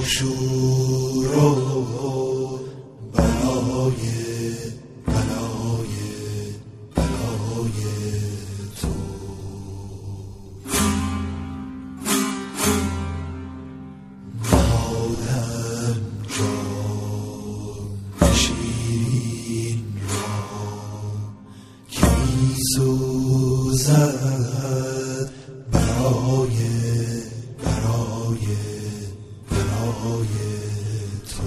آشورا بلای تو نهادم جان شیرین را که می سوزد برای تو.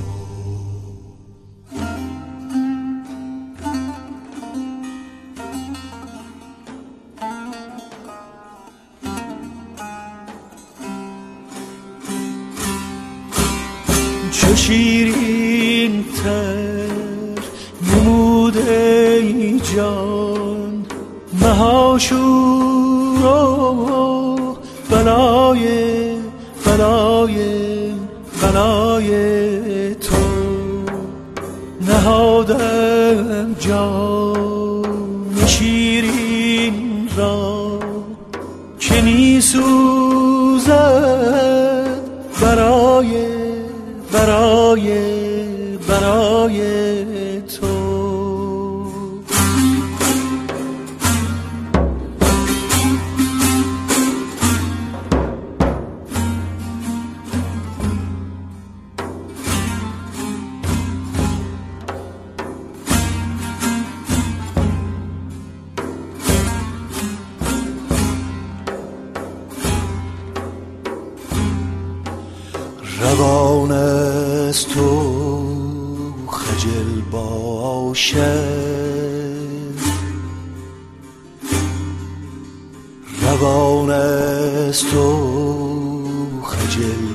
چه شیرین تر نموده ای جان مهاشورا بلای تو نهادم جان شیرین را که می سوزد برای تو. روان از تو خجل باشد، روان از تو خجل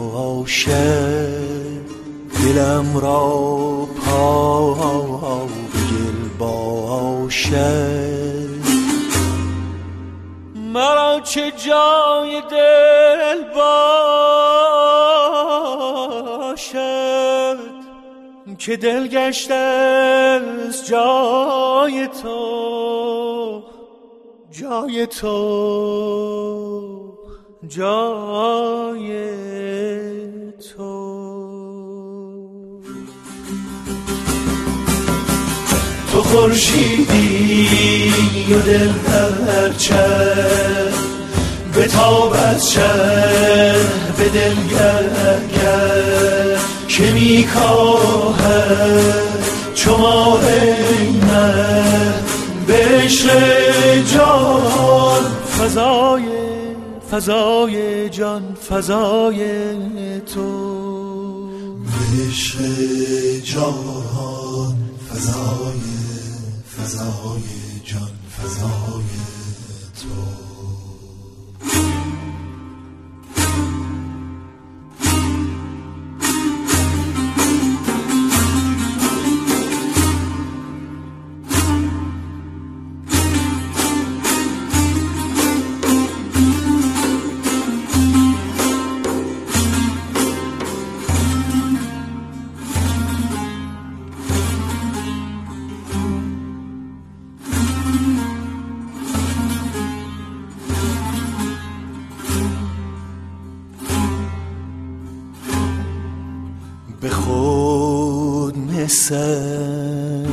باشد، دلم را پا به گل باشد. مرا چه جای دل باشد که دل گشته از جای تو، جای تو، جای تو. تو خورشیدی و دل در چه بتاب از چه به دل گر که می کاهد چو ماه مه به عشق جان فضای جان فضای تو، به عشق جان فضای جان فضای تو. به خود نسم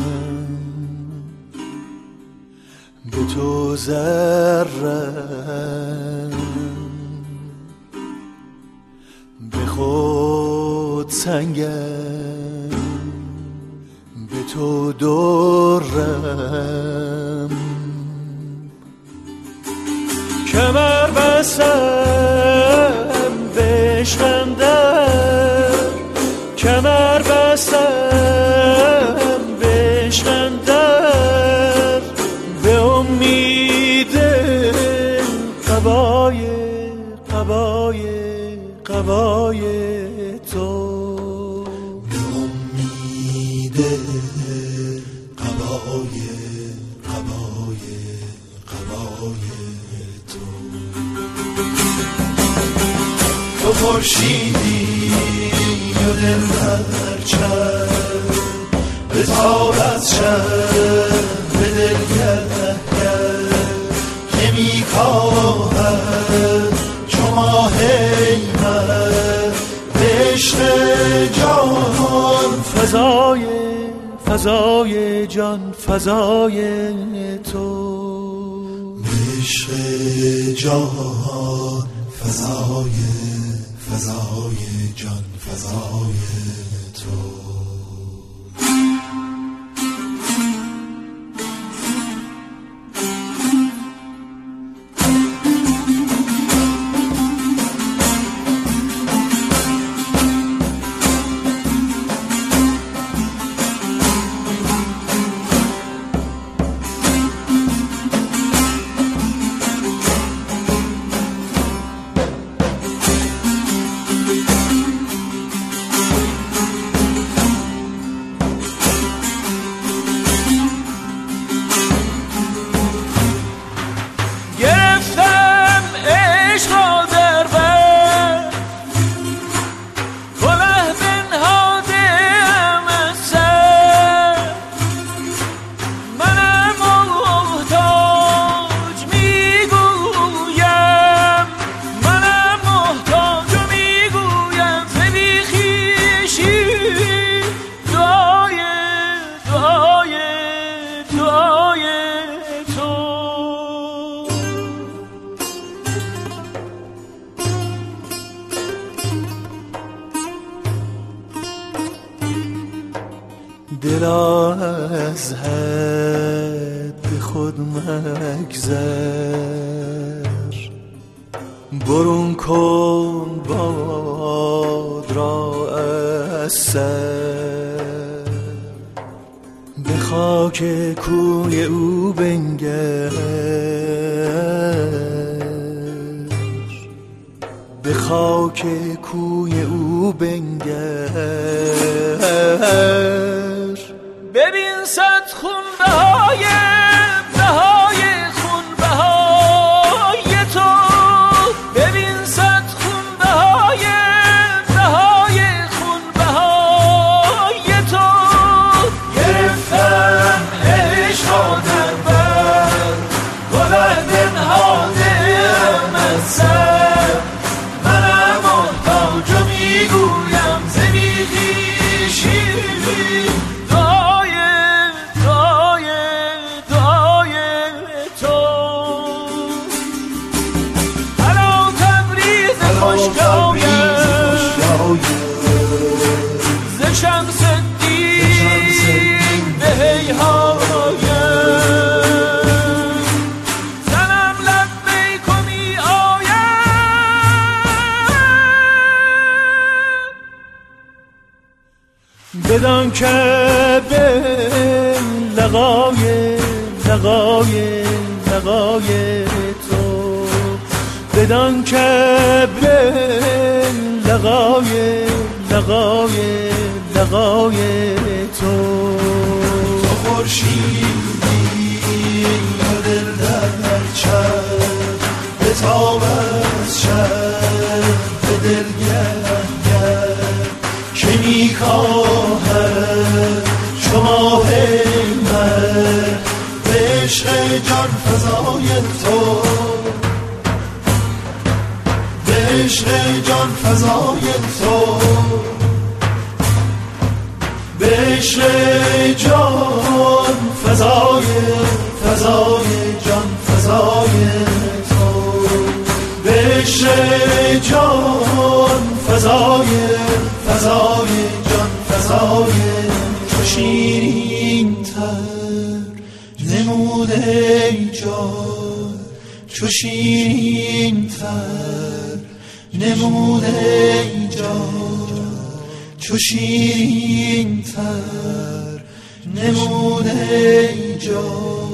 به تو ذرم، به خود سنگم به تو درم، کمر بستم به عشقم در، کمر بستم به عشقم در، به امید قبای تو، به امید قبای تو. تو خورشیدی و دل در چه بتاب از چه به دل گر که می کاهد چو ماه مه به عشق فضای جان فضای تو، عشق جان فضای جان فضای تو. دلا از حد به خود مگذر، برون کن باد را از سر، به خاک کوی او بنگر، به خاک کوی او بنگر. ببین صد خون بهای خون بهای تو، ببین صد خون بهای خون بهای تو. گرفتم عشق را در بر، بلند نهادم از سر، منم محتاج و میگویم ز بی‌خویشی ز شمس الدین به هیهایم، زنم لبیک و می آیم. بدان که به لقای تو، بدان که به لقای تو، تو خورشیدی و دل در چشم، به تاب از شب به دل گرد که میکاهد چو ماه من، به عشق جان فضای تو، به عشق جان فضای تو، به عشق جان فضای جان فضای تو، به عشق جان فضای جان فضای تو. شیرین تر نموده ای جان، چو شیرین تر نموده ای جان، چو شیرین تر نموده ای جان.